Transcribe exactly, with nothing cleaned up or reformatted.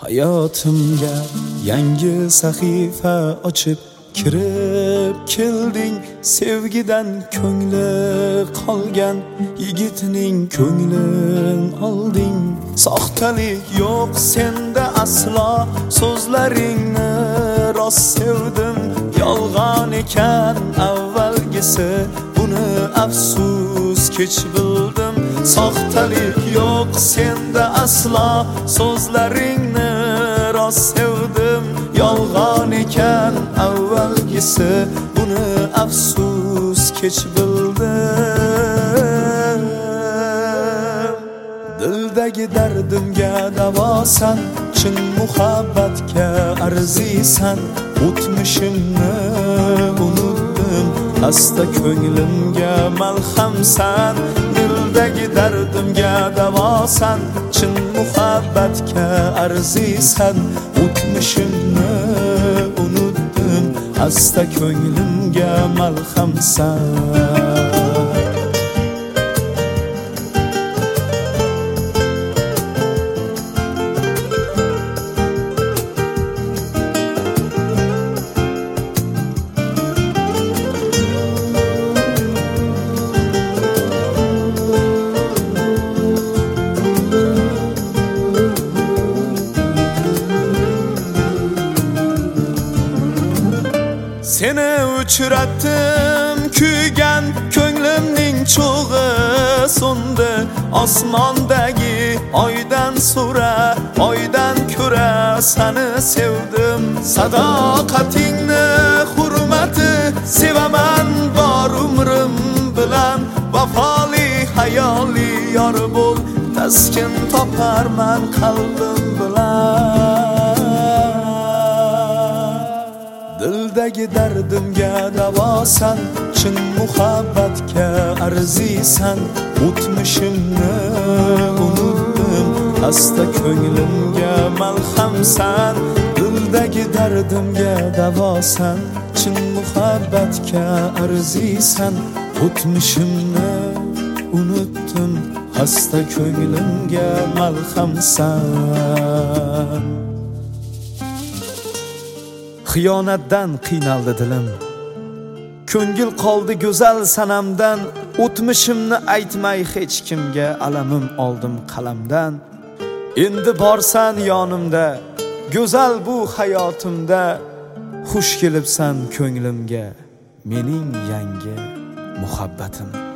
Hayotimga yangi sahifa ochib kirib kelding. Sevgidan ko'ngli qolgan yigitning ko'nglin olding. Soxtalik yo'q senda aslo, so'zlaringni rost sevdim. Yolg'on ekan avvalgisi, buni afsus kech bildim. Soxtalik yo'q senda aslo, so'zlaringni rost sevdim. Yolg'on ekan avvalgisi, buni afsus kech bildim. Dildagi dardimga davosan, chin muhabbatga arzisan. O'tmishimni unutdim, asta ko'nglimga malhamsan. Dildagi dardimga davosan, chin muhabbatga arzisan. O'tmishimni unutdim, asta ko'nglimga malhamsan. Seni uchratdim, kuygan ko'nglimning cho'g'i so'ndi. Osmondagi oydan so'ra, oydan ko'ra seni sevdim. Sadoqatingni hurmati sevaman bor umrim bilan. Vafoli hayoli yor bo'l, taskin toparman qalbim bilan. Dildagi dardimga davosan, chin muhabbatga arzisan. O'tmishimni unutdim, asta ko'nglimga malhamsan. Dildagi dardimga davosan, chin muhabbatga arzisan. O'tmishimni unutdim, asta ko'nglimga malhamsan. Xiyonatdan qiynaldi dilim, ko'ngil qoldi go'zal sanamdan. O'tmishimni aytmay hech kimga, alamim oldim qalamdan. Endi borsan yonimda, go'zal bu hayotimda. Xush kelibsan ko'nglimga, mening yangi muhabbatim.